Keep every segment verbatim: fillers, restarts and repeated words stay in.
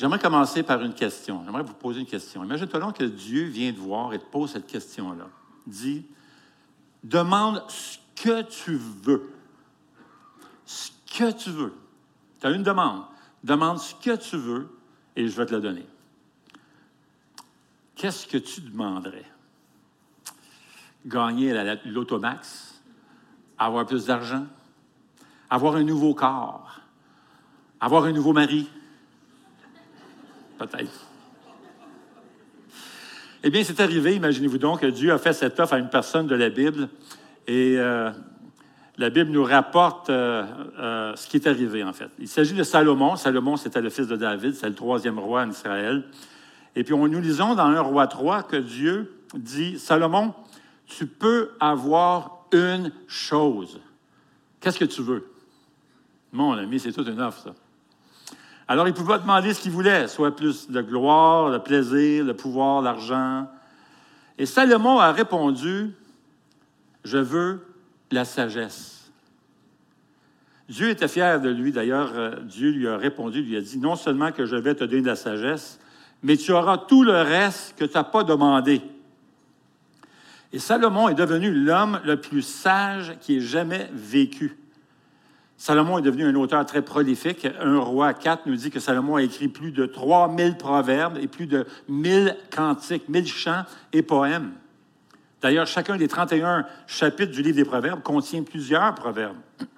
J'aimerais commencer par une question. J'aimerais vous poser une question. Imagine-toi donc que Dieu vient te voir et te pose cette question-là. Dis, demande ce que tu veux. Ce que tu veux. Tu as une demande. Demande ce que tu veux et je vais te la donner. Qu'est-ce que tu demanderais? Gagner la l'automax? Avoir plus d'argent? Avoir un nouveau corps? Avoir un nouveau mari? Peut-être. Eh bien, c'est arrivé, imaginez-vous donc, que Dieu a fait cette offre à une personne de la Bible et euh, la Bible nous rapporte euh, euh, ce qui est arrivé, en fait. Il s'agit de Salomon. Salomon, c'était le fils de David, c'est le troisième roi en Israël. Et puis, on, nous lisons dans un roi trois que Dieu dit, « Salomon, tu peux avoir une chose. Qu'est-ce que tu veux? » Mon ami, c'est toute une offre, ça. Alors, il pouvait demander ce qu'il voulait, soit plus de gloire, de plaisir, de pouvoir, l'argent. Et Salomon a répondu, « Je veux la sagesse. » Dieu était fier de lui. D'ailleurs, Dieu lui a répondu, lui a dit, « Non seulement que je vais te donner de la sagesse, mais tu auras tout le reste que tu n'as pas demandé. » Et Salomon est devenu l'homme le plus sage qui ait jamais vécu. Salomon est devenu un auteur très prolifique. Un roi quatre nous dit que Salomon a écrit plus de trois mille proverbes et plus de mille cantiques, mille chants et poèmes. D'ailleurs, chacun des trente et un chapitres du livre des Proverbes contient plusieurs proverbes.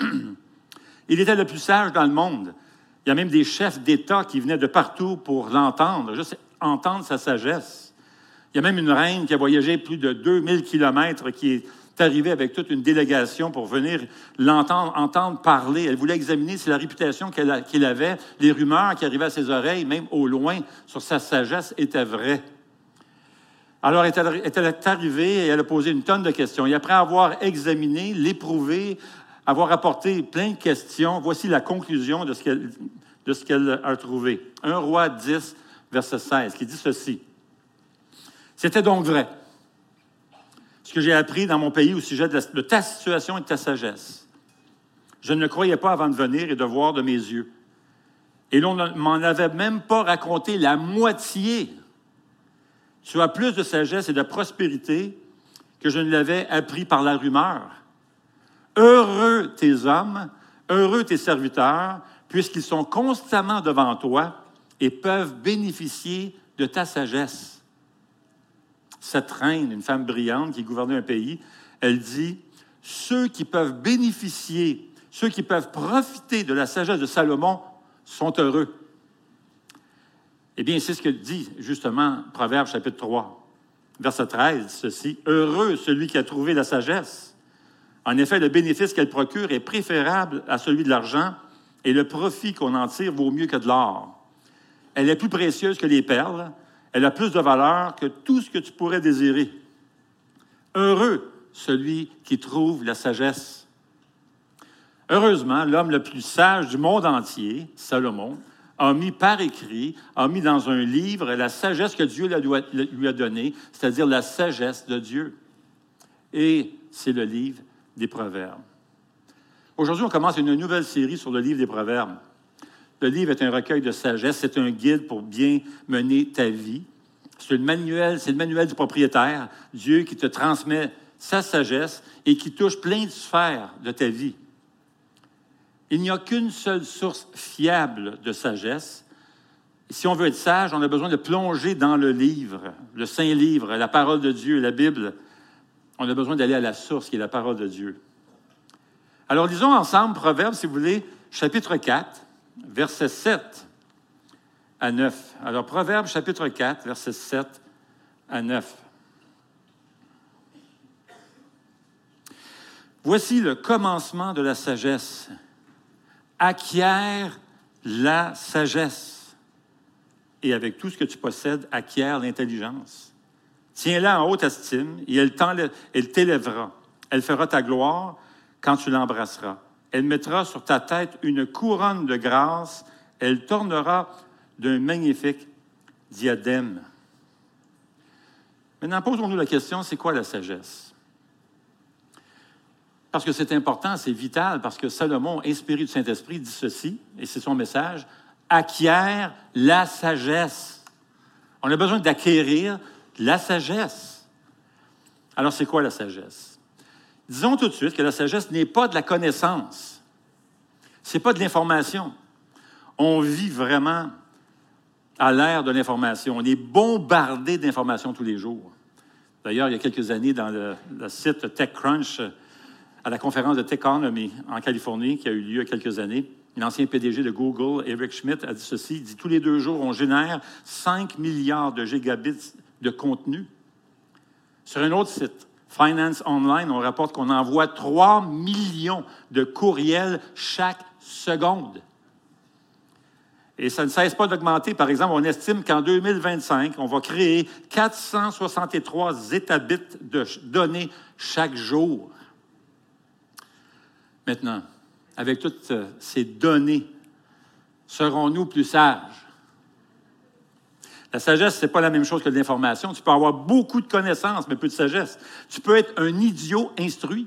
Il était le plus sage dans le monde. Il y a même des chefs d'État qui venaient de partout pour l'entendre, juste entendre sa sagesse. Il y a même une reine qui a voyagé plus de deux mille kilomètres qui est arrivée avec toute une délégation pour venir l'entendre entendre parler. Elle voulait examiner si la réputation qu'elle a, qu'il avait, les rumeurs qui arrivaient à ses oreilles, même au loin, sur sa sagesse, étaient vraies. Alors, elle est arrivée et elle a posé une tonne de questions. Et après avoir examiné, l'éprouvé, avoir apporté plein de questions, voici la conclusion de ce qu'elle, de ce qu'elle a trouvé. un roi dix, verset seize, qui dit ceci. « C'était donc vrai, ce que j'ai appris dans mon pays au sujet de, la, de ta situation et de ta sagesse. Je ne le croyais pas avant de venir et de voir de mes yeux. Et l'on ne m'en avait même pas raconté la moitié. Tu as plus de sagesse et de prospérité que je ne l'avais appris par la rumeur. Heureux tes hommes, heureux tes serviteurs, puisqu'ils sont constamment devant toi et peuvent bénéficier de ta sagesse. » Cette reine, une femme brillante qui gouvernait un pays, elle dit « Ceux qui peuvent bénéficier, ceux qui peuvent profiter de la sagesse de Salomon sont heureux. » Eh bien, c'est ce que dit justement Proverbes chapitre trois, verset treize, ceci. « Heureux celui qui a trouvé la sagesse. En effet, le bénéfice qu'elle procure est préférable à celui de l'argent et le profit qu'on en tire vaut mieux que de l'or. Elle est plus précieuse que les perles. Elle a plus de valeur que tout ce que tu pourrais désirer. Heureux celui qui trouve la sagesse. » Heureusement, l'homme le plus sage du monde entier, Salomon, a mis par écrit, a mis dans un livre la sagesse que Dieu lui a donnée, c'est-à-dire la sagesse de Dieu. Et c'est le livre des Proverbes. Aujourd'hui, on commence une nouvelle série sur le livre des Proverbes. Le livre est un recueil de sagesse, c'est un guide pour bien mener ta vie. C'est, le manuel, c'est le manuel du propriétaire, Dieu qui te transmet sa sagesse et qui touche plein de sphères de ta vie. Il n'y a qu'une seule source fiable de sagesse. Si on veut être sage, on a besoin de plonger dans le livre, le Saint-Livre, la parole de Dieu, la Bible. On a besoin d'aller à la source qui est la parole de Dieu. Alors, lisons ensemble Proverbes, si vous voulez, chapitre quatre. Versets sept à neuf. Alors, Proverbes, chapitre quatre, versets sept à neuf. « Voici le commencement de la sagesse. Acquiert la sagesse. Et avec tout ce que tu possèdes, acquiert l'intelligence. Tiens-la en haute estime, et elle, elle t'élèvera. Elle fera ta gloire quand tu l'embrasseras. Elle mettra sur ta tête une couronne de grâce. Elle t'ornera d'un magnifique diadème. » Maintenant, posons-nous la question, c'est quoi la sagesse? Parce que c'est important, c'est vital, parce que Salomon, inspiré du Saint-Esprit, dit ceci, et c'est son message, « acquiert la sagesse. On a besoin d'acquérir la sagesse. Alors, c'est quoi la sagesse? Disons tout de suite que la sagesse n'est pas de la connaissance. Ce n'est pas de l'information. On vit vraiment à l'ère de l'information. On est bombardé d'informations tous les jours. D'ailleurs, il y a quelques années, dans le, le site TechCrunch, à la conférence de Techonomy en Californie, qui a eu lieu il y a quelques années, l'ancien P D G de Google, Eric Schmidt, a dit ceci, il dit « Tous les deux jours, on génère cinq milliards de gigabits de contenu. » Sur un autre site, Finance Online, on rapporte qu'on envoie trois millions de courriels chaque seconde. Et ça ne cesse pas d'augmenter. Par exemple, on estime qu'en deux mille vingt-cinq, on va créer quatre cent soixante-trois étabits de données chaque jour. Maintenant, avec toutes ces données, serons-nous plus sages? La sagesse, ce n'est pas la même chose que l'information. Tu peux avoir beaucoup de connaissances, mais peu de sagesse. Tu peux être un idiot instruit.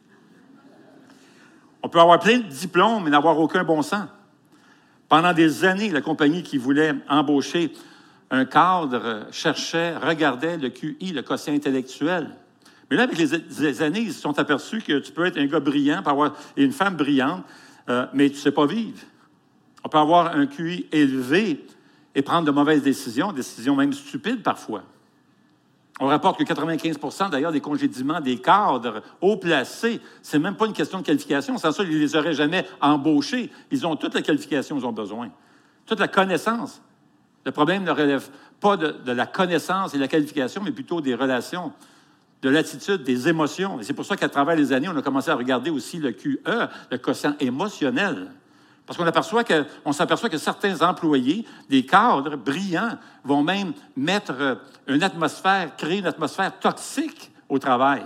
On peut avoir plein de diplômes, mais n'avoir aucun bon sens. Pendant des années, la compagnie qui voulait embaucher un cadre cherchait, regardait le Q I, le quotient intellectuel. Mais là, avec les, les années, ils se sont aperçus que tu peux être un gars brillant avoir, et une femme brillante, euh, mais tu ne sais pas vivre. On peut avoir un Q I élevé et prendre de mauvaises décisions, décisions même stupides parfois. On rapporte que quatre-vingt-quinze pour cent d'ailleurs des congédiements des cadres haut placés, ce n'est même pas une question de qualification. Sans ça, ils ne les auraient jamais embauchés. Ils ont toute la qualification qu'ils ont besoin, toute la connaissance. Le problème ne relève pas de, de la connaissance et de la qualification, mais plutôt des relations, de l'attitude, des émotions. Et c'est pour ça qu'à travers les années, on a commencé à regarder aussi le Q E, le quotient émotionnel. Parce qu'on aperçoit que, on s'aperçoit que certains employés, des cadres brillants, vont même mettre une atmosphère, créer une atmosphère toxique au travail.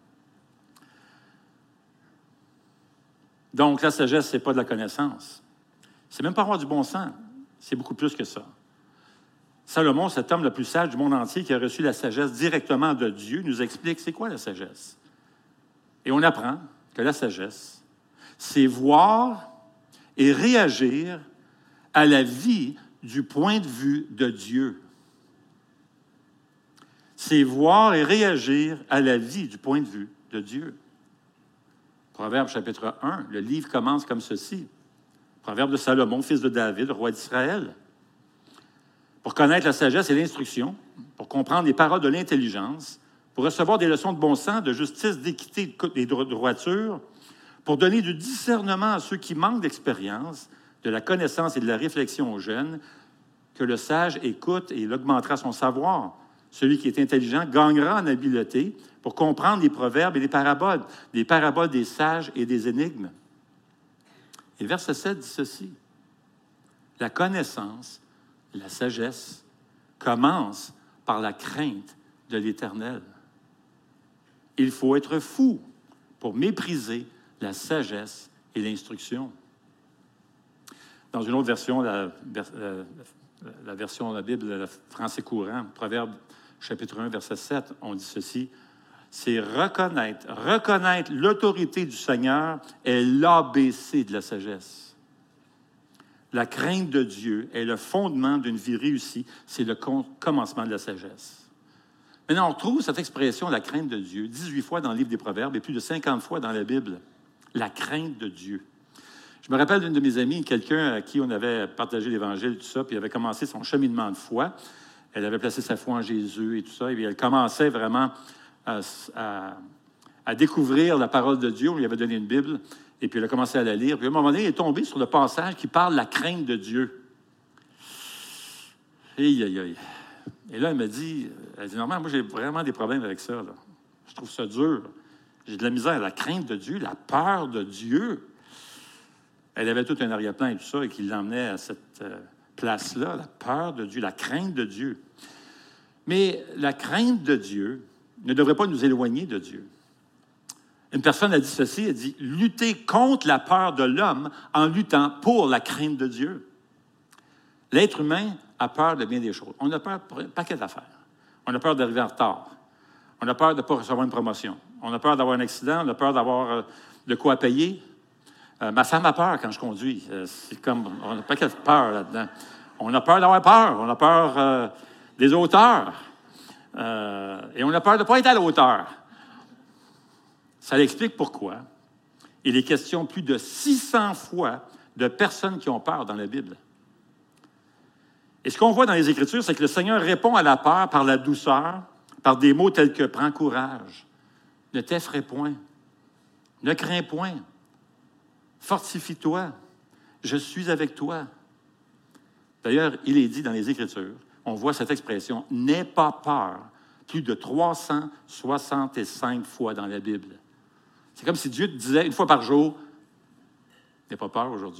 Donc, la sagesse, ce n'est pas de la connaissance. C'est même pas avoir du bon sens. C'est beaucoup plus que ça. Salomon, cet homme le plus sage du monde entier qui a reçu la sagesse directement de Dieu, nous explique c'est quoi la sagesse. Et on apprend que la sagesse, c'est voir et réagir à la vie du point de vue de Dieu. C'est voir et réagir à la vie du point de vue de Dieu. Proverbe chapitre un, le livre commence comme ceci. Proverbe de Salomon, fils de David, roi d'Israël. Pour connaître la sagesse et l'instruction, pour comprendre les paroles de l'intelligence, pour recevoir des leçons de bon sens, de justice, d'équité et de droiture, pour donner du discernement à ceux qui manquent d'expérience, de la connaissance et de la réflexion aux jeunes, que le sage écoute et il augmentera son savoir. Celui qui est intelligent gagnera en habileté pour comprendre les proverbes et les paraboles, les paraboles des sages et des énigmes. Et verset sept dit ceci. La connaissance, la sagesse, commence par la crainte de l'Éternel. Il faut être fou pour mépriser la sagesse et l'instruction. Dans une autre version, la, la, la version de la Bible, le français courant, Proverbe chapitre un, verset sept, on dit ceci, c'est reconnaître, reconnaître l'autorité du Seigneur est l'A B C de la sagesse. La crainte de Dieu est le fondement d'une vie réussie, c'est le commencement de la sagesse. Maintenant, on retrouve cette expression, la crainte de Dieu, dix-huit fois dans le livre des Proverbes et plus de cinquante fois dans la Bible. La crainte de Dieu. Je me rappelle d'une de mes amies, quelqu'un à qui on avait partagé l'Évangile, tout ça, puis elle avait commencé son cheminement de foi. Elle avait placé sa foi en Jésus et tout ça, et puis elle commençait vraiment à, à, à découvrir la parole de Dieu. On lui avait donné une Bible, et puis elle a commencé à la lire. Puis à un moment donné, elle est tombée sur le passage qui parle de la crainte de Dieu. Aïe, aïe, aïe. Et là, elle m'a dit, elle dit, normalement, moi, j'ai vraiment des problèmes avec ça, là. Je trouve ça dur. J'ai de la misère, la crainte de Dieu, la peur de Dieu. Elle avait tout un arrière-plan et tout ça, et qui l'emmenait à cette euh, place-là, la peur de Dieu, la crainte de Dieu. Mais la crainte de Dieu ne devrait pas nous éloigner de Dieu. Une personne a dit ceci, elle dit « lutter contre la peur de l'homme en luttant pour la crainte de Dieu ». L'être humain a peur de bien des choses. On a peur pour un paquet d'affaires. On a peur d'arriver en retard. On a peur de ne pas recevoir une promotion. On a peur d'avoir un accident. On a peur d'avoir euh, de quoi payer. Euh, ma femme a peur quand je conduis. Euh, c'est comme, on n'a pas qu'à peur là-dedans. On a peur d'avoir peur. On a peur euh, des hauteurs. Euh, et on a peur de ne pas être à la hauteur. Ça l'explique pourquoi. Il est question plus de six cents fois de personnes qui ont peur dans la Bible. Et ce qu'on voit dans les Écritures, c'est que le Seigneur répond à la peur par la douceur, par des mots tels que « prends courage »,« ne t'effraie point »,« ne crains point »,« fortifie-toi »,« je suis avec toi ». D'ailleurs, il est dit dans les Écritures, on voit cette expression « n'aie pas peur » plus de trois cent soixante-cinq fois dans la Bible. C'est comme si Dieu te disait une fois par jour « n'aie pas peur aujourd'hui ».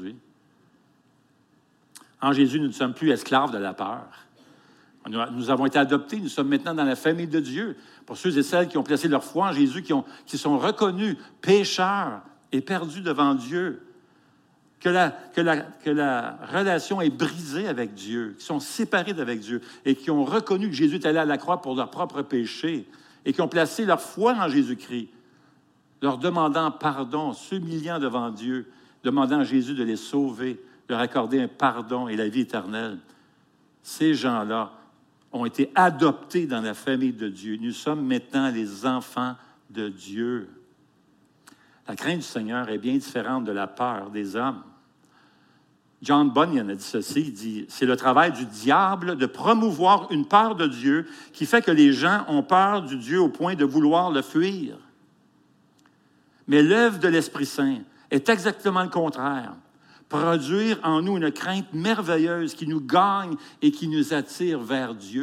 En Jésus, nous ne sommes plus esclaves de la peur. Nous avons été adoptés, nous sommes maintenant dans la famille de Dieu. Pour ceux et celles qui ont placé leur foi en Jésus, qui, ont, qui sont reconnus pécheurs et perdus devant Dieu, que la, que, la, que la relation est brisée avec Dieu, qui sont séparés d'avec Dieu et qui ont reconnu que Jésus est allé à la croix pour leurs propres péchés et qui ont placé leur foi en Jésus-Christ, leur demandant pardon, s'humiliant devant Dieu, demandant à Jésus de les sauver, de leur accorder un pardon et la vie éternelle. Ces gens-là ont été adoptés dans la famille de Dieu. Nous sommes maintenant les enfants de Dieu. La crainte du Seigneur est bien différente de la peur des hommes. John Bunyan a dit ceci, il dit « C'est le travail du diable de promouvoir une peur de Dieu qui fait que les gens ont peur du Dieu au point de vouloir le fuir. Mais l'œuvre de l'Esprit Saint est exactement le contraire. Produire en nous une crainte merveilleuse qui nous gagne et qui nous attire vers Dieu. »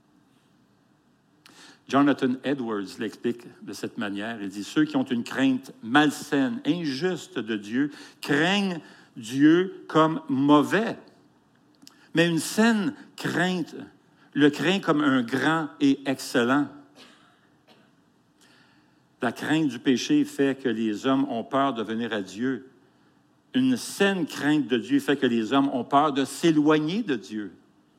Jonathan Edwards l'explique de cette manière. Il dit « Ceux qui ont une crainte malsaine, injuste de Dieu, craignent Dieu comme mauvais. Mais une saine crainte le craint comme un grand et excellent. La crainte du péché fait que les hommes ont peur de venir à Dieu. Une saine crainte de Dieu fait que les hommes ont peur de s'éloigner de Dieu.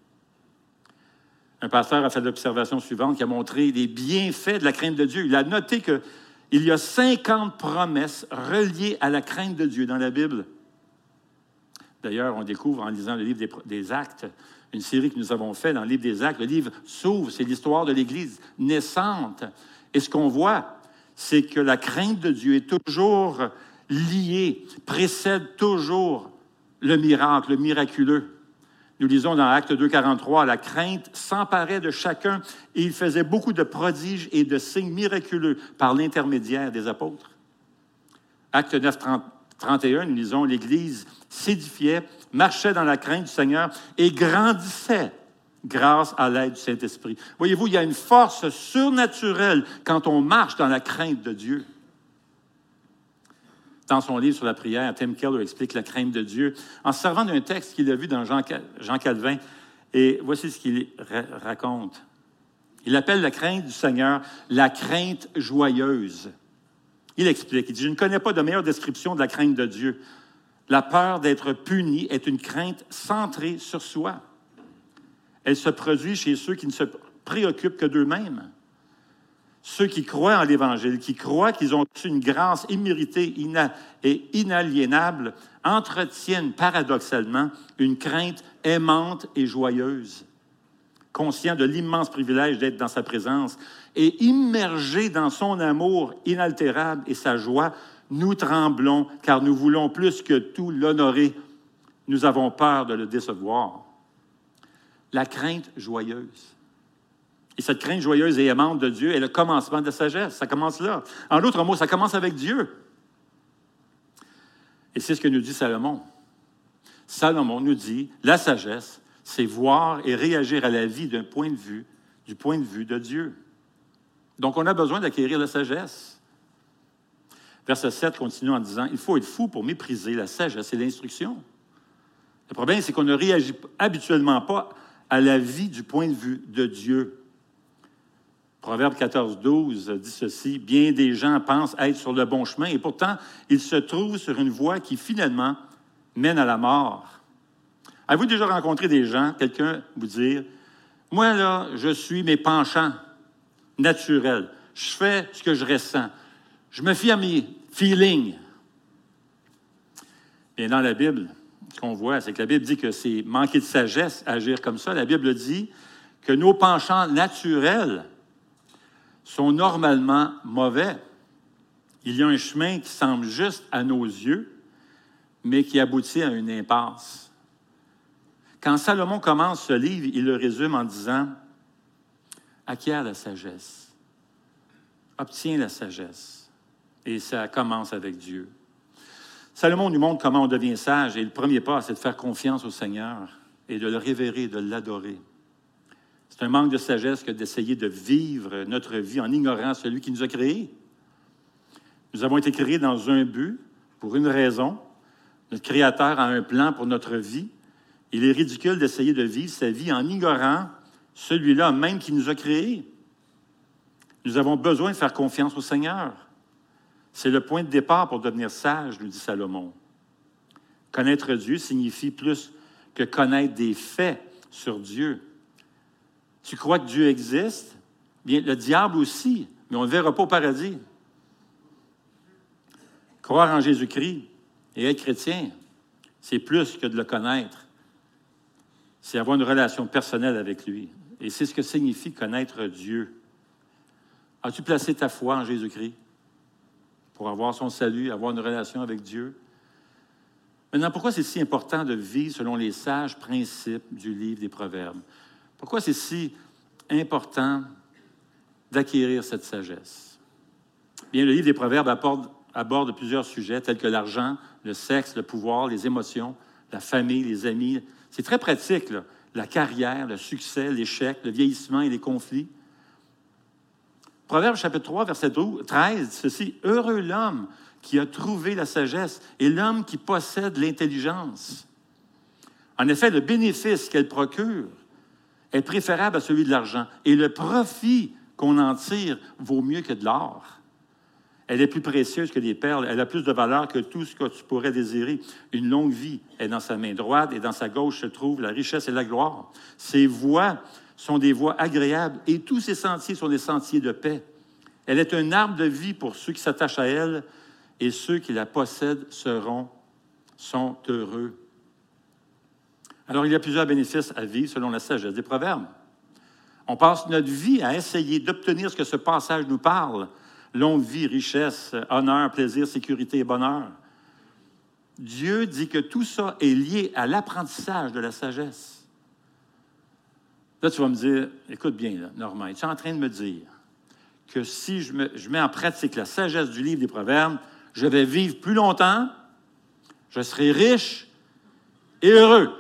Un pasteur a fait l'observation suivante qui a montré les bienfaits de la crainte de Dieu. Il a noté qu'il y a cinquante promesses reliées à la crainte de Dieu dans la Bible. D'ailleurs, on découvre en lisant le livre des, des Actes, une série que nous avons faite dans le livre des Actes. Le livre s'ouvre, c'est l'histoire de l'Église naissante. Et ce qu'on voit, c'est que la crainte de Dieu est toujours liée, précède toujours le miracle, le miraculeux. Nous lisons dans Actes deux, quarante-trois, « La crainte s'emparait de chacun et il faisait beaucoup de prodiges et de signes miraculeux par l'intermédiaire des apôtres. » Actes neuf, trente et un, nous lisons « L'Église s'édifiait, marchait dans la crainte du Seigneur et grandissait grâce à l'aide du Saint-Esprit. » Voyez-vous, il y a une force surnaturelle quand on marche dans la crainte de Dieu. Dans son livre sur la prière, Tim Keller explique la crainte de Dieu en se servant d'un texte qu'il a vu dans Jean, Jean Calvin. Et voici ce qu'il ra- raconte. Il appelle la crainte du Seigneur la crainte joyeuse. Il explique, il dit « Je ne connais pas de meilleure description de la crainte de Dieu. La peur d'être puni est une crainte centrée sur soi. Elle se produit chez ceux qui ne se préoccupent que d'eux-mêmes. Ceux qui croient en l'Évangile, qui croient qu'ils ont reçu une grâce imméritée et inaliénable, entretiennent paradoxalement une crainte aimante et joyeuse, conscients de l'immense privilège d'être dans sa présence et immergés dans son amour inaltérable et sa joie. Nous tremblons car nous voulons plus que tout l'honorer. Nous avons peur de le décevoir. » La crainte joyeuse. Et cette crainte joyeuse et aimante de Dieu est le commencement de la sagesse. Ça commence là. En d'autres mots, ça commence avec Dieu. Et c'est ce que nous dit Salomon. Salomon nous dit, la sagesse, c'est voir et réagir à la vie d'un point de vue, du point de vue de Dieu. Donc, on a besoin d'acquérir la sagesse. Verset sept continue en disant, « Il faut être fou pour mépriser la sagesse et l'instruction. » Le problème, c'est qu'on ne réagit habituellement pas à la vie du point de vue de Dieu. Proverbe quatorze, douze dit ceci, « Bien des gens pensent être sur le bon chemin, et pourtant, ils se trouvent sur une voie qui, finalement, mène à la mort. » Avez-vous déjà rencontré des gens, quelqu'un vous dire, « Moi, là, je suis mes penchants naturels. Je fais ce que je ressens. Je me fie à mes feelings. » Bien, dans la Bible, ce qu'on voit, c'est que la Bible dit que c'est manquer de sagesse, agir comme ça. La Bible dit que nos penchants naturels sont normalement mauvais. Il y a un chemin qui semble juste à nos yeux, mais qui aboutit à une impasse. Quand Salomon commence ce livre, il le résume en disant « Acquiert la sagesse, obtiens la sagesse. » Et ça commence avec Dieu. Salomon nous montre comment on devient sage, et le premier pas, c'est de faire confiance au Seigneur et de le révérer, de l'adorer. C'est un manque de sagesse que d'essayer de vivre notre vie en ignorant celui qui nous a créés. Nous avons été créés dans un but, pour une raison. Notre Créateur a un plan pour notre vie. Il est ridicule d'essayer de vivre sa vie en ignorant celui-là même qui nous a créés. Nous avons besoin de faire confiance au Seigneur. C'est le point de départ pour devenir sage, nous dit Salomon. Connaître Dieu signifie plus que connaître des faits sur Dieu. Tu crois que Dieu existe? Bien, le diable aussi, mais on ne le verra pas au paradis. Croire en Jésus-Christ et être chrétien, c'est plus que de le connaître. C'est avoir une relation personnelle avec lui. Et c'est ce que signifie connaître Dieu. As-tu placé ta foi en Jésus-Christ pour avoir son salut, avoir une relation avec Dieu? Maintenant, pourquoi c'est si important de vivre selon les sages principes du livre des Proverbes? Pourquoi c'est si important d'acquérir cette sagesse? Bien, le livre des Proverbes aborde, aborde plusieurs sujets tels que l'argent, le sexe, le pouvoir, les émotions, la famille, les amis. C'est très pratique, là. La carrière, le succès, l'échec, le vieillissement et les conflits. Proverbes chapitre trois, verset treize, dit ceci: « Heureux l'homme qui a trouvé la sagesse et l'homme qui possède l'intelligence. » En effet, le bénéfice qu'elle procure est préférable à celui de l'argent, et le profit qu'on en tire vaut mieux que de l'or. Elle est plus précieuse que des perles, elle a plus de valeur que tout ce que tu pourrais désirer. Une longue vie est dans sa main droite, et dans sa gauche se trouve la richesse et la gloire. Ses voies sont des voies agréables, et tous ses sentiers sont des sentiers de paix. Elle est un arbre de vie pour ceux qui s'attachent à elle, et ceux qui la possèdent seront, sont heureux. Alors, il y a plusieurs bénéfices à vivre selon la sagesse des Proverbes. On passe notre vie à essayer d'obtenir ce que ce passage nous parle. Longue vie, richesse, honneur, plaisir, sécurité et bonheur. Dieu dit que tout ça est lié à l'apprentissage de la sagesse. Là, tu vas me dire, écoute bien, là, Normand, tu es en train de me dire que si je, me, je mets en pratique la sagesse du livre des Proverbes, je vais vivre plus longtemps, je serai riche et heureux.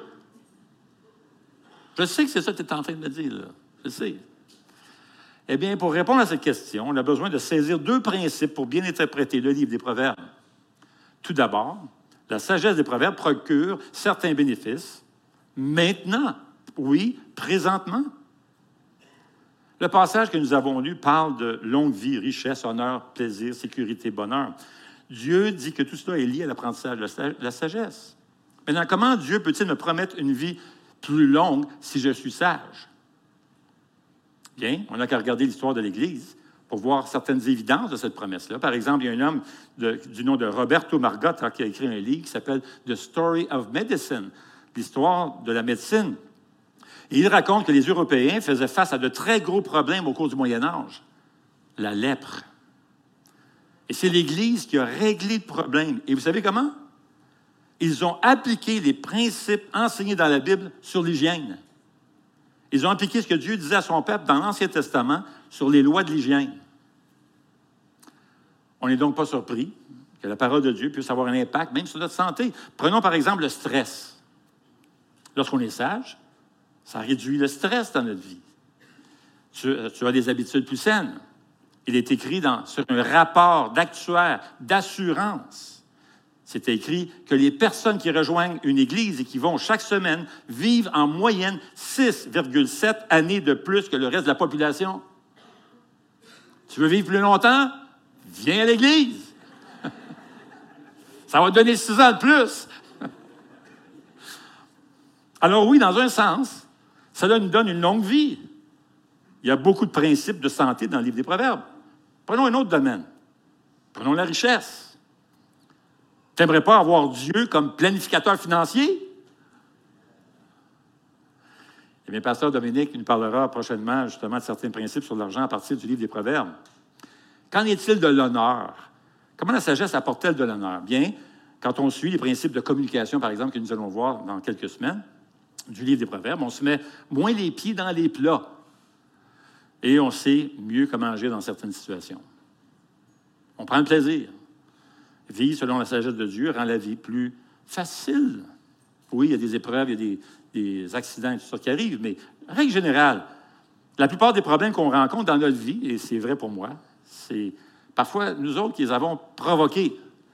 Je sais que c'est ça que tu es en train de me dire, là. Je sais. Eh bien, pour répondre à cette question, on a besoin de saisir deux principes pour bien interpréter le livre des Proverbes. Tout d'abord, la sagesse des Proverbes procure certains bénéfices. Maintenant, oui, présentement. Le passage que nous avons lu parle de longue vie, richesse, honneur, plaisir, sécurité, bonheur. Dieu dit que tout cela est lié à l'apprentissage de la sagesse. Maintenant, comment Dieu peut-il me promettre une vie plus longue si je suis sage? Bien, on n'a qu'à regarder l'histoire de l'Église pour voir certaines évidences de cette promesse-là. Par exemple, il y a un homme de, du nom de Roberto Margotta qui a écrit un livre qui s'appelle « The Story of Medicine », l'histoire de la médecine. Et il raconte que les Européens faisaient face à de très gros problèmes au cours du Moyen Âge. La lèpre. Et c'est l'Église qui a réglé le problème. Et vous savez comment? Ils ont appliqué les principes enseignés dans la Bible sur l'hygiène. Ils ont appliqué ce que Dieu disait à son peuple dans l'Ancien Testament sur les lois de l'hygiène. On n'est donc pas surpris que la parole de Dieu puisse avoir un impact, même sur notre santé. Prenons par exemple le stress. Lorsqu'on est sage, ça réduit le stress dans notre vie. Tu, tu as des habitudes plus saines. Il est écrit dans, sur un rapport d'actuaire, d'assurance. C'est écrit que les personnes qui rejoignent une église et qui vont chaque semaine vivent en moyenne six virgule sept années de plus que le reste de la population. Tu veux vivre plus longtemps? Viens à l'église. Ça va te donner six ans de plus. Alors oui, dans un sens, cela nous donne une longue vie. Il y a beaucoup de principes de santé dans le livre des Proverbes. Prenons un autre domaine. Prenons la richesse. Tu n'aimerais pas avoir Dieu comme planificateur financier? Eh bien, Pasteur Dominique nous parlera prochainement justement de certains principes sur l'argent à partir du livre des Proverbes. Qu'en est-il de l'honneur? Comment la sagesse apporte-t-elle de l'honneur? Bien, quand on suit les principes de communication, par exemple, que nous allons voir dans quelques semaines, du livre des Proverbes, on se met moins les pieds dans les plats et on sait mieux comment agir dans certaines situations. On prend le plaisir. Vivre selon la sagesse de Dieu rend la vie plus facile. Oui, il y a des épreuves, il y a des, des accidents et tout ça qui arrivent, mais règle générale, la plupart des problèmes qu'on rencontre dans notre vie, et c'est vrai pour moi, c'est parfois nous autres qui les avons provoqués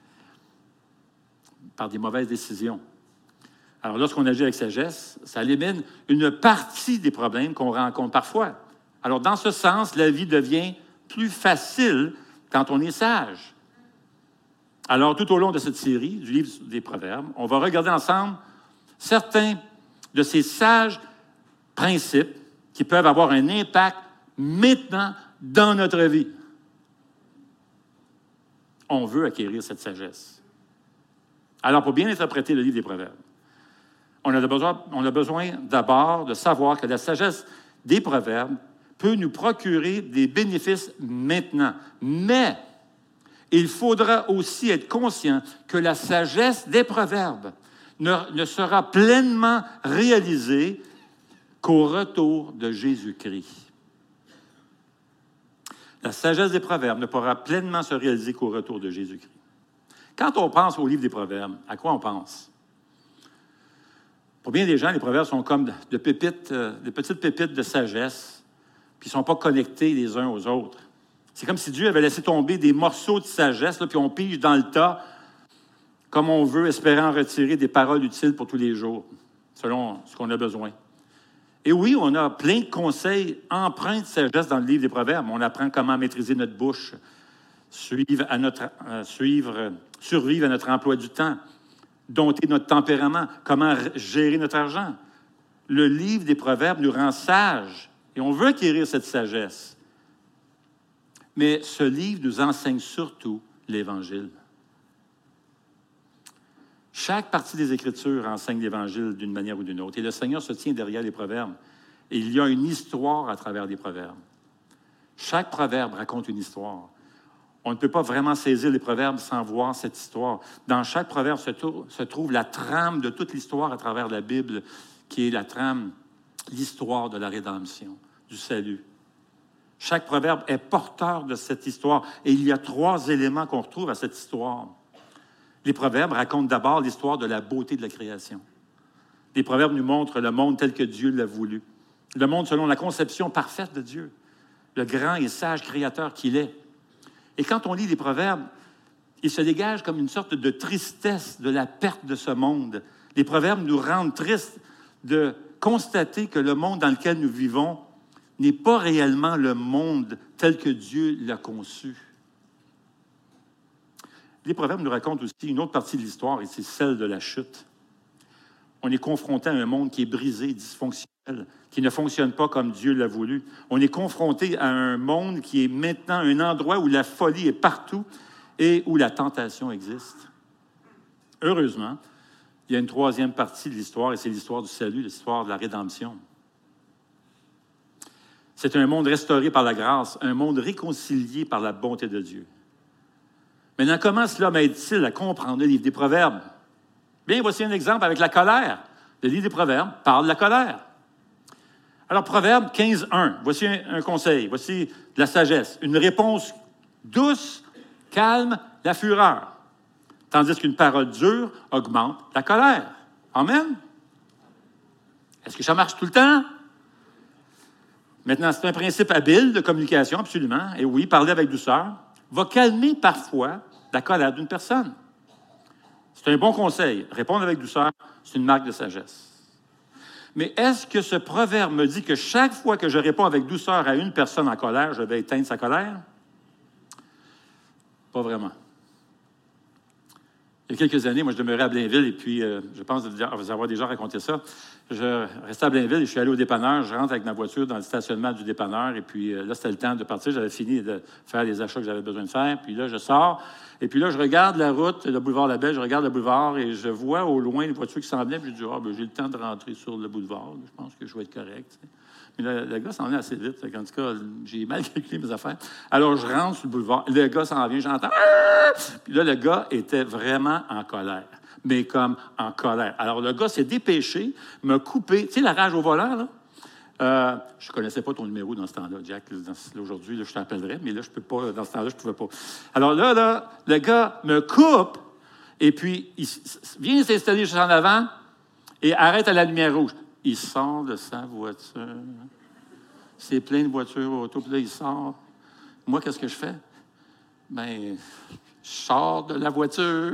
par des mauvaises décisions. Alors, lorsqu'on agit avec sagesse, ça élimine une partie des problèmes qu'on rencontre parfois. Alors, dans ce sens, la vie devient plus facile quand on est sage. Alors, tout au long de cette série du livre des Proverbes, on va regarder ensemble certains de ces sages principes qui peuvent avoir un impact maintenant dans notre vie. On veut acquérir cette sagesse. Alors, pour bien interpréter le livre des Proverbes, on a besoin, on a besoin d'abord de savoir que la sagesse des Proverbes peut nous procurer des bénéfices maintenant. Mais il faudra aussi être conscient que la sagesse des Proverbes ne, ne sera pleinement réalisée qu'au retour de Jésus-Christ. La sagesse des Proverbes ne pourra pleinement se réaliser qu'au retour de Jésus-Christ. Quand on pense au livre des Proverbes, à quoi on pense? Pour bien des gens, les Proverbes sont comme de pépites, euh, de petites pépites de sagesse, puis ils ne sont pas connectés les uns aux autres. C'est comme si Dieu avait laissé tomber des morceaux de sagesse, là, puis on pige dans le tas, comme on veut, espérant retirer des paroles utiles pour tous les jours, selon ce qu'on a besoin. Et oui, on a plein de conseils empreints de sagesse dans le livre des Proverbes. On apprend comment maîtriser notre bouche, suivre, à notre, euh, suivre euh, survivre à notre emploi du temps, dompter notre tempérament, comment gérer notre argent. Le livre des Proverbes nous rend sages et on veut acquérir cette sagesse. Mais ce livre nous enseigne surtout l'Évangile. Chaque partie des Écritures enseigne l'Évangile d'une manière ou d'une autre. Et le Seigneur se tient derrière les Proverbes. Et il y a une histoire à travers les Proverbes. Chaque proverbe raconte une histoire. On ne peut pas vraiment saisir les proverbes sans voir cette histoire. Dans chaque proverbe se, trou- se trouve la trame de toute l'histoire à travers la Bible, qui est la trame, l'histoire de la rédemption, du salut. Chaque proverbe est porteur de cette histoire. Et il y a trois éléments qu'on retrouve à cette histoire. Les proverbes racontent d'abord l'histoire de la beauté de la création. Les proverbes nous montrent le monde tel que Dieu l'a voulu. Le monde selon la conception parfaite de Dieu. Le grand et sage créateur qu'il est. Et quand on lit les proverbes, il se dégage comme une sorte de tristesse de la perte de ce monde. Les proverbes nous rendent tristes de constater que le monde dans lequel nous vivons n'est pas réellement le monde tel que Dieu l'a conçu. Les proverbes nous racontent aussi une autre partie de l'histoire, et c'est celle de la chute. On est confronté à un monde qui est brisé, dysfonctionnel, qui ne fonctionne pas comme Dieu l'a voulu. On est confronté à un monde qui est maintenant un endroit où la folie est partout et où la tentation existe. Heureusement, il y a une troisième partie de l'histoire, et c'est l'histoire du salut, l'histoire de la rédemption. C'est un monde restauré par la grâce, un monde réconcilié par la bonté de Dieu. Maintenant, comment cela m'aide-t-il à comprendre le livre des Proverbes? Bien, voici un exemple avec la colère. Le livre des Proverbes parle de la colère. Alors, Proverbe quinze, un, voici un, un conseil, voici de la sagesse. Une réponse douce calme la fureur, tandis qu'une parole dure augmente la colère. Amen? Est-ce que ça marche tout le temps? Maintenant, c'est un principe habile de communication, absolument. Et oui, parler avec douceur va calmer parfois la colère d'une personne. C'est un bon conseil. Répondre avec douceur, c'est une marque de sagesse. Mais est-ce que ce proverbe me dit que chaque fois que je réponds avec douceur à une personne en colère, je vais éteindre sa colère? Pas vraiment. Il y a quelques années, moi, je demeurais à Blainville, et puis euh, je pense vous avoir déjà raconté ça. Je restais à Blainville et je suis allé au dépanneur. Je rentre avec ma voiture dans le stationnement du dépanneur, et puis euh, là, c'était le temps de partir. J'avais fini de faire les achats que j'avais besoin de faire. Puis là, je sors, et puis là, je regarde la route, le boulevard Labelle, je regarde le boulevard, et je vois au loin une voiture qui s'en venait, puis je dis, ah, ben, j'ai le temps de rentrer sur le boulevard. Je pense que je vais être correct. T'sais. Mais là, le gars s'en vient assez vite. En tout cas, j'ai mal calculé mes affaires. Alors, je rentre sur le boulevard. Le gars s'en vient, j'entends. Puis là, le gars était vraiment en colère. Mais comme en colère. Alors, le gars s'est dépêché, m'a coupé. Tu sais, la rage au volant, là? Euh, je ne connaissais pas ton numéro dans ce temps-là, Jack. Dans, aujourd'hui, là, je t'appellerais, mais là, je peux pas. Dans ce temps-là, je ne pouvais pas. Alors là, là, le gars me coupe, et puis il vient s'installer juste en avant et arrête à la lumière rouge. Il sort de sa voiture. C'est plein de voitures autour. Puis là, il sort. Moi, qu'est-ce que je fais? Bien, je sors de la voiture.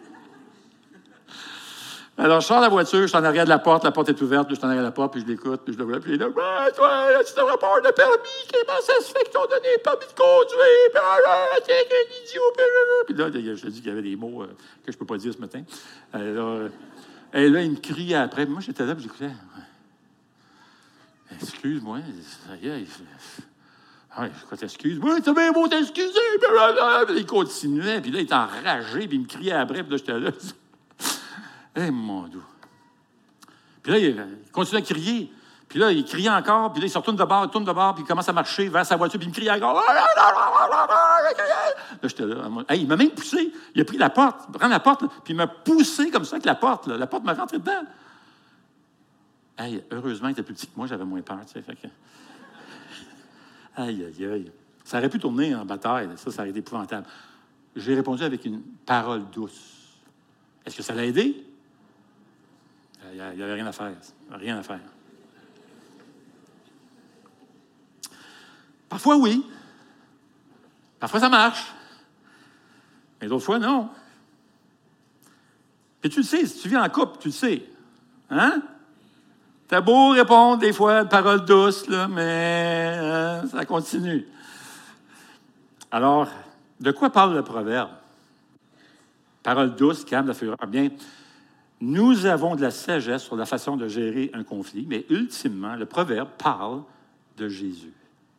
Alors, je sors de la voiture, je suis en arrière de la porte, la porte est ouverte, puis je suis en arrière de la porte, puis je l'écoute, puis je le vois, puis il est là, ouais, toi, tu devrais pas avoir de permis, comment ça se fait qu'ils t'ont donné un permis de conduire, puis ah, t'es un idiot, puis là, je te dis qu'il y avait des mots euh, que je peux pas dire ce matin. Alors, euh, et là, il me criait après. Moi, j'étais là, puis j'écoutais. Excuse-moi, ça y est. Ah, je t'excuse. Oui, c'est bien beau t'excuser. Puis il continuait, puis là, il était enragé, puis il me criait après, puis là, j'étais là. Eh, hey, mon Dieu. Puis là, il continue à crier. Puis là, il criait encore, puis là, il se retourne de bord, il tourne de bord, puis il commence à marcher vers sa voiture, puis il me crie encore. Là, j'étais là. Hey, il m'a même poussé. Il a pris la porte, il prend la porte, puis il m'a poussé comme ça avec la porte. Là. La porte m'a rentré dedans. Hey, heureusement, il était plus petit que moi, j'avais moins peur, tu sais. Fait que... Aïe, aïe, aïe. Ça aurait pu tourner en bataille, ça, ça aurait été épouvantable. J'ai répondu avec une parole douce. Est-ce que ça l'a aidé? Il n'y avait rien à faire. Rien à faire. Parfois, oui. Parfois, ça marche. Mais d'autres fois, non. Puis tu le sais, si tu vis en couple, tu le sais. Hein? T'as beau répondre des fois de paroles douces, là, mais euh, ça continue. Alors, de quoi parle le proverbe? Parole douce, calme la fureur. Bien, nous avons de la sagesse sur la façon de gérer un conflit, mais ultimement, le proverbe parle de Jésus.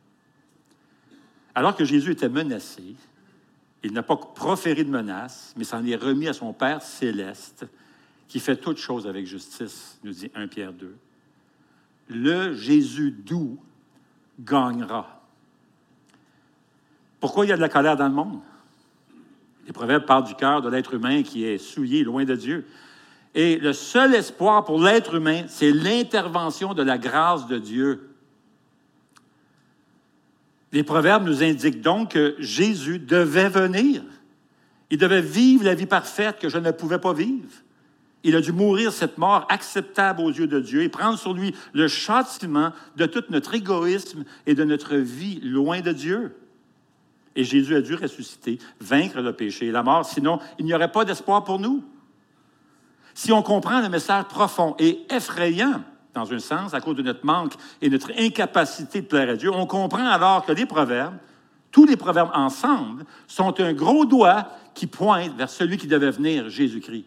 Alors que Jésus était menacé, il n'a pas proféré de menace, mais s'en est remis à son Père céleste, qui fait toutes choses avec justice, nous dit premier Pierre deux. Le Jésus doux gagnera. Pourquoi il y a de la colère dans le monde? Les proverbes parlent du cœur de l'être humain qui est souillé, loin de Dieu. Et le seul espoir pour l'être humain, c'est l'intervention de la grâce de Dieu. Les proverbes nous indiquent donc que Jésus devait venir. Il devait vivre la vie parfaite que je ne pouvais pas vivre. Il a dû mourir cette mort acceptable aux yeux de Dieu et prendre sur lui le châtiment de tout notre égoïsme et de notre vie loin de Dieu. Et Jésus a dû ressusciter, vaincre le péché et la mort, sinon il n'y aurait pas d'espoir pour nous. Si on comprend le message profond et effrayant, dans un sens, à cause de notre manque et notre incapacité de plaire à Dieu, on comprend alors que les proverbes, tous les proverbes ensemble, sont un gros doigt qui pointe vers celui qui devait venir, Jésus-Christ.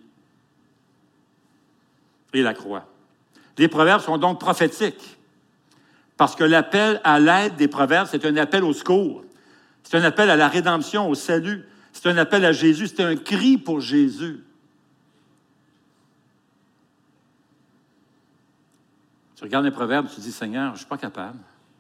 Et la croix. Les proverbes sont donc prophétiques, parce que l'appel à l'aide des proverbes, c'est un appel au secours. C'est un appel à la rédemption, au salut. C'est un appel à Jésus. C'est un cri pour Jésus. Tu regardes les proverbes, tu te dis, Seigneur, je ne suis pas capable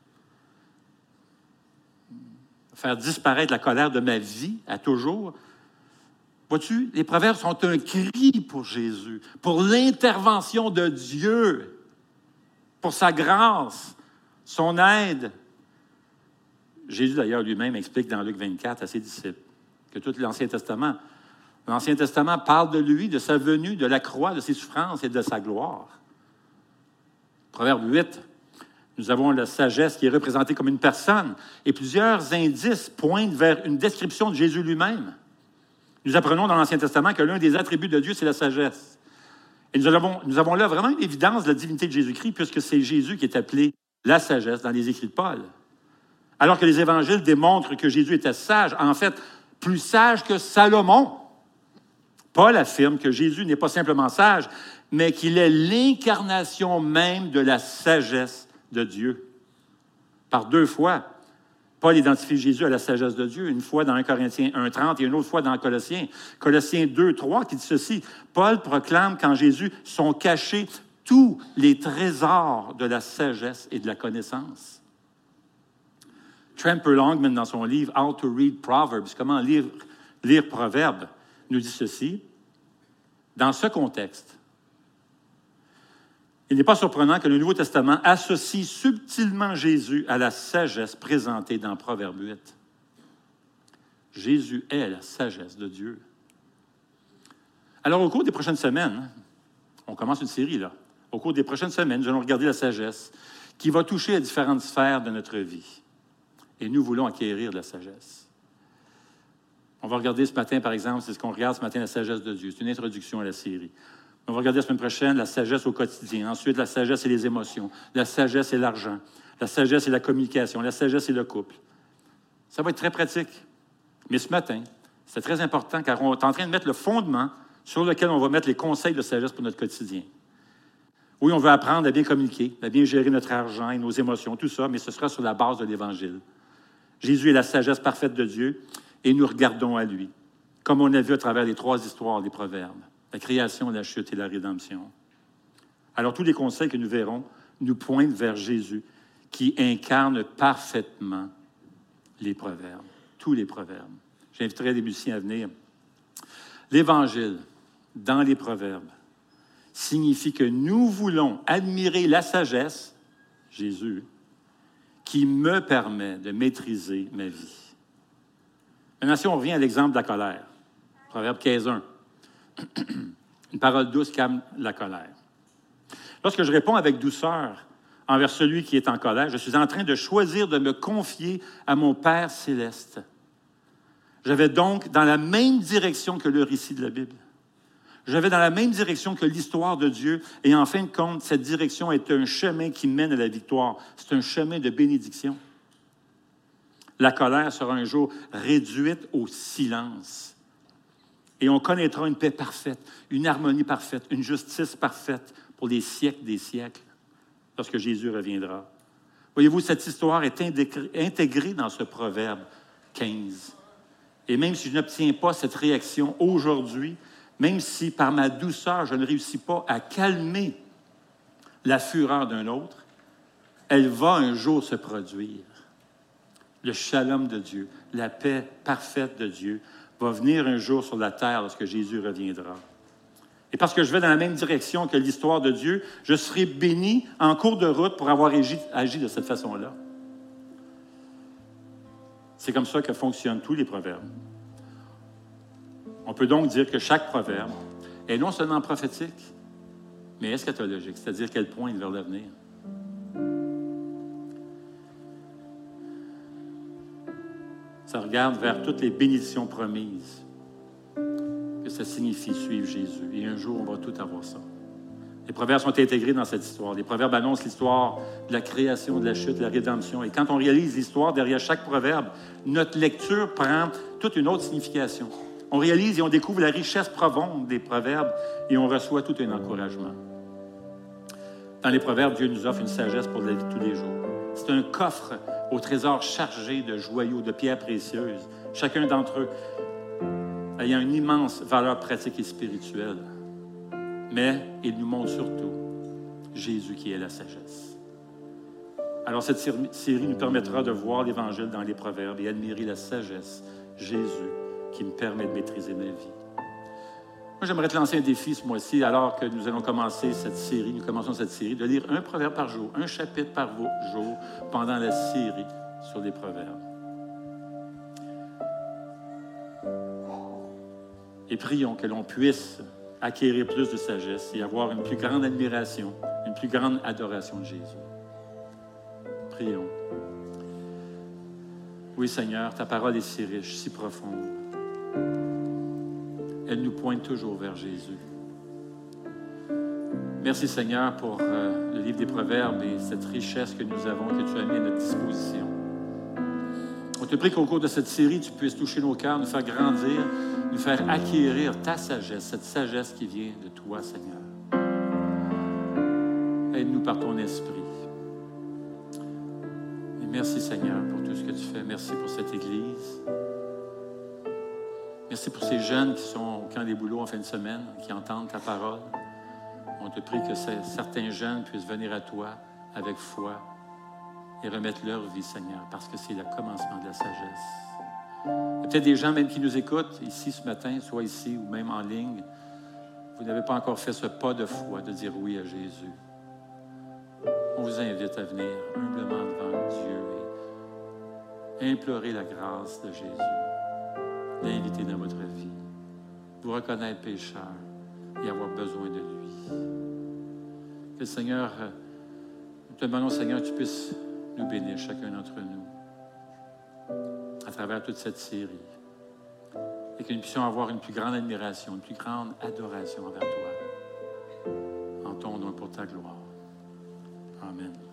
de faire disparaître la colère de ma vie à toujours. Vois-tu, les proverbes sont un cri pour Jésus, pour l'intervention de Dieu, pour sa grâce, son aide. Jésus, d'ailleurs, lui-même explique dans Luc vingt-quatre à ses disciples que tout l'Ancien Testament, l'Ancien Testament parle de lui, de sa venue, de la croix, de ses souffrances et de sa gloire. Proverbe huit, nous avons la sagesse qui est représentée comme une personne et plusieurs indices pointent vers une description de Jésus lui-même. Nous apprenons dans l'Ancien Testament que l'un des attributs de Dieu, c'est la sagesse. Et nous avons, nous avons là vraiment une évidence de la divinité de Jésus-Christ, puisque c'est Jésus qui est appelé la sagesse dans les écrits de Paul. Alors que les évangiles démontrent que Jésus était sage, en fait, plus sage que Salomon. Paul affirme que Jésus n'est pas simplement sage, mais qu'il est l'incarnation même de la sagesse de Dieu. Par deux fois, Paul identifie Jésus à la sagesse de Dieu, une fois dans un Corinthiens un trente et une autre fois dans Colossiens. Colossiens deux trois qui dit ceci, Paul proclame qu'en Jésus sont cachés tous les trésors de la sagesse et de la connaissance. Tremper Longman, dans son livre « How to Read Proverbs », comment lire, lire Proverbes, nous dit ceci. Dans ce contexte, il n'est pas surprenant que le Nouveau Testament associe subtilement Jésus à la sagesse présentée dans Proverbe huit. Jésus est la sagesse de Dieu. Alors, au cours des prochaines semaines, on commence une série là, au cours des prochaines semaines, nous allons regarder la sagesse qui va toucher à différentes sphères de notre vie. Et nous voulons acquérir de la sagesse. On va regarder ce matin, par exemple, c'est ce qu'on regarde ce matin, la sagesse de Dieu. C'est une introduction à la série. On va regarder la semaine prochaine la sagesse au quotidien. Ensuite, la sagesse et les émotions. La sagesse et l'argent. La sagesse et la communication. La sagesse et le couple. Ça va être très pratique. Mais ce matin, c'est très important car on est en train de mettre le fondement sur lequel on va mettre les conseils de sagesse pour notre quotidien. Oui, on veut apprendre à bien communiquer, à bien gérer notre argent et nos émotions, tout ça, mais ce sera sur la base de l'Évangile. Jésus est la sagesse parfaite de Dieu et nous regardons à lui, comme on a vu à travers les trois histoires des Proverbes, la création, la chute et la rédemption. Alors, tous les conseils que nous verrons nous pointent vers Jésus, qui incarne parfaitement les Proverbes, tous les Proverbes. J'inviterai les musiciens à venir. L'Évangile, dans les Proverbes, signifie que nous voulons admirer la sagesse, Jésus, qui me permet de maîtriser ma vie. Maintenant, si on revient à l'exemple de la colère, Proverbe quinze un, une parole douce calme la colère. Lorsque je réponds avec douceur envers celui qui est en colère, je suis en train de choisir de me confier à mon Père céleste. Je vais donc dans la même direction que le récit de la Bible. Je vais dans la même direction que l'histoire de Dieu. Et en fin de compte, cette direction est un chemin qui mène à la victoire. C'est un chemin de bénédiction. La colère sera un jour réduite au silence. Et on connaîtra une paix parfaite, une harmonie parfaite, une justice parfaite pour les siècles des siècles, lorsque Jésus reviendra. Voyez-vous, cette histoire est intégrée dans ce Proverbe quinze. Et même si je n'obtiens pas cette réaction aujourd'hui, même si par ma douceur, je ne réussis pas à calmer la fureur d'un autre, elle va un jour se produire. Le shalom de Dieu, la paix parfaite de Dieu, va venir un jour sur la terre lorsque Jésus reviendra. Et parce que je vais dans la même direction que l'histoire de Dieu, je serai béni en cours de route pour avoir agi, agi de cette façon-là. C'est comme ça que fonctionnent tous les proverbes. On peut donc dire que chaque proverbe est non seulement prophétique, mais eschatologique, c'est-à-dire qu'elle pointe vers l'avenir. Ça regarde vers toutes les bénédictions promises, que ça signifie suivre Jésus. Et un jour, on va tout avoir ça. Les proverbes sont intégrés dans cette histoire. Les proverbes annoncent l'histoire de la création, de la chute, de la rédemption. Et quand on réalise l'histoire derrière chaque proverbe, notre lecture prend toute une autre signification. On réalise et on découvre la richesse profonde des proverbes et on reçoit tout un encouragement. Dans les proverbes, Dieu nous offre une sagesse pour la vie de tous les jours. C'est un coffre au trésor chargé de joyaux, de pierres précieuses, chacun d'entre eux ayant une immense valeur pratique et spirituelle. Mais il nous montre surtout Jésus qui est la sagesse. Alors cette série nous permettra de voir l'Évangile dans les proverbes et admirer la sagesse, Jésus, qui me permet de maîtriser ma vie. Moi, j'aimerais te lancer un défi ce mois-ci, alors que nous allons commencer cette série, nous commençons cette série, de lire un proverbe par jour, un chapitre par jour, pendant la série sur les proverbes. Et prions que l'on puisse acquérir plus de sagesse et avoir une plus grande admiration, une plus grande adoration de Jésus. Prions. Oui, Seigneur, ta parole est si riche, si profonde. Elle nous pointe toujours vers Jésus. Merci, Seigneur, pour euh, le livre des Proverbes et cette richesse que nous avons, que tu as mis à notre disposition. On te prie qu'au cours de cette série, tu puisses toucher nos cœurs, nous faire grandir, nous faire acquérir ta sagesse, cette sagesse qui vient de toi, Seigneur. Aide-nous par ton esprit. Et merci, Seigneur, pour tout ce que tu fais. Merci pour cette Église. Merci pour ces jeunes qui sont au camp des boulots en fin de semaine, qui entendent ta parole. On te prie que certains jeunes puissent venir à toi avec foi et remettre leur vie, Seigneur, parce que c'est le commencement de la sagesse. Il y a peut-être des gens même qui nous écoutent ici ce matin, soit ici ou même en ligne. Vous n'avez pas encore fait ce pas de foi de dire oui à Jésus. On vous invite à venir humblement devant Dieu et implorer la grâce de Jésus, l'inviter dans votre vie, vous reconnaître pécheur et avoir besoin de lui. Que le Seigneur, nous te demandons, Seigneur, que tu puisses nous bénir, chacun d'entre nous, à travers toute cette série, et que nous puissions avoir une plus grande admiration, une plus grande adoration envers toi, en ton nom pour ta gloire. Amen.